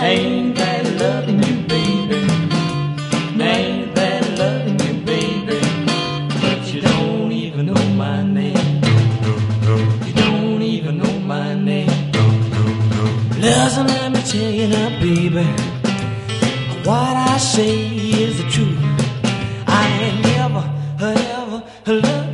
Ain't that loving you, baby? Ain't that loving you, baby? But you don't even know my name. You don't even know my name. Listen, let me tell you now, baby, what I say is the truth. I ain't never, ever loved